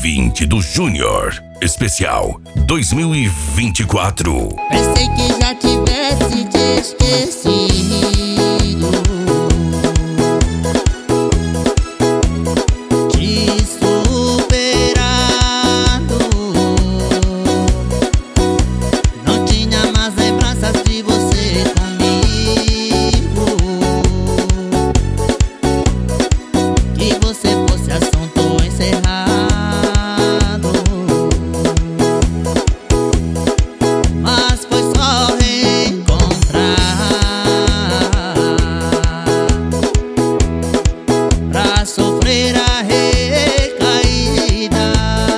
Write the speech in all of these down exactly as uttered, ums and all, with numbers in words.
vinte do Júnior, especial dois mil e vinte e quatro. Pensei que já tivesse te esquecido, te superado. Não tinha mais lembranças de você comigo, que você fosse assunto encerrado. Mas foi só reencontrar pra sofrer a recaída.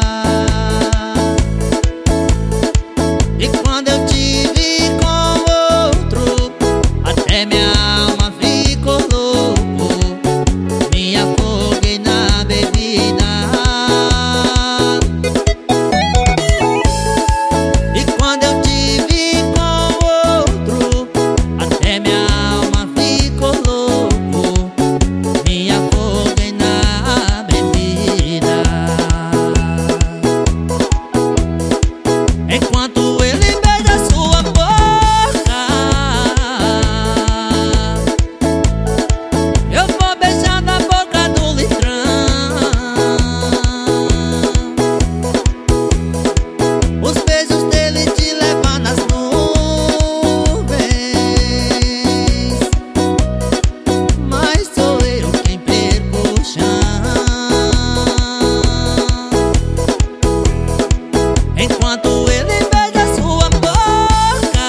E quando eu te vi com outro, até minha alma ficou louco, me afoguei na bebida. E quando eu te vi com outro, até minha alma ficou louco, me afoguei na bebida. Enquanto ele beija sua boca, eu vou beijando a boca do litrão. Os beijos dele te levam nas nuvens, mas sou eu quem perco o chão. Enquanto ele beija sua boca,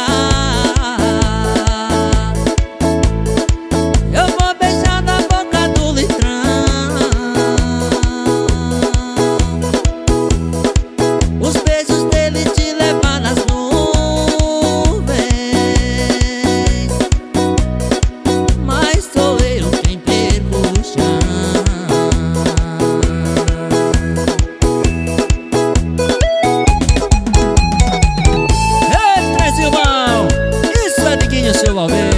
eu vou beijando a boca do litrão. Os beijos dele te levam nas nuvens, mas sou eu quem perco o chão. Ei, Trem Silvão, isso é Diguinho seu Alvê.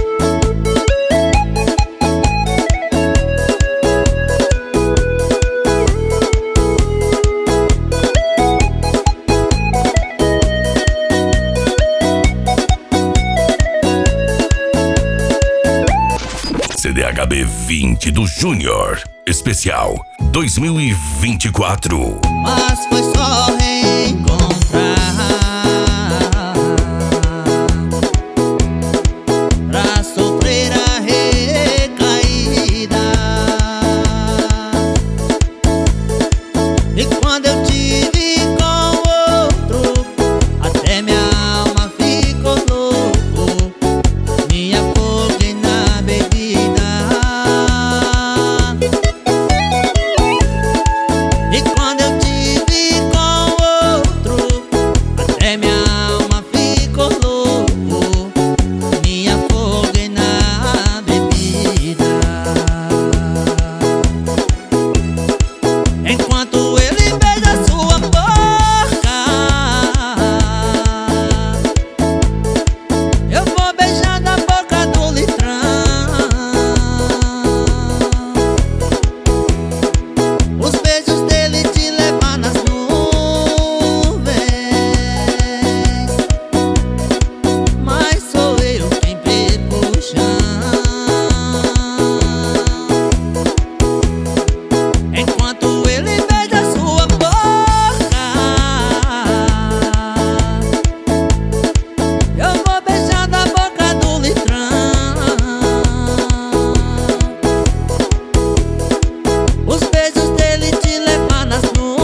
C D H B vinte do Júnior, especial dois mil e vinte e quatro. Mas foi só reencontrar pra sofrer a recaída. E quando eu te vi com outro, até minha alma ficou louco, me afoguei na bebida. E quando eu te vi com outro, até minha alma ficou louco, me afoguei na bebida. Enquanto ele beija sua boca, eu vou beijando a boca do litrão. Os beijos dele te levam nas nuvens, mas sou eu quem perco o chão. Enquanto ele beija sua boca, eu vou beijando a boca do litrão. Os beijos dele te levam nas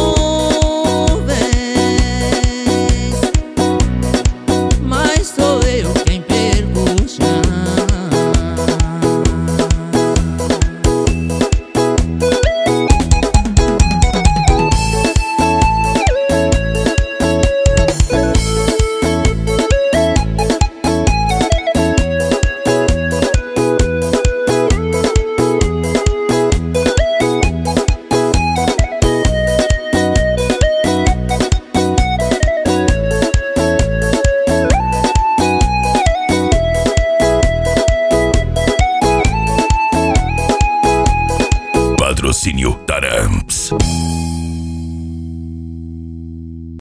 nuvens, mas sou eu quem perco o chão. Patrocínio Tarã.